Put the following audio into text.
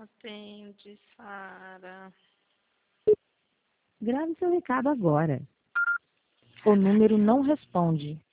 Atende, Sara. Grave seu recado agora. O número não responde.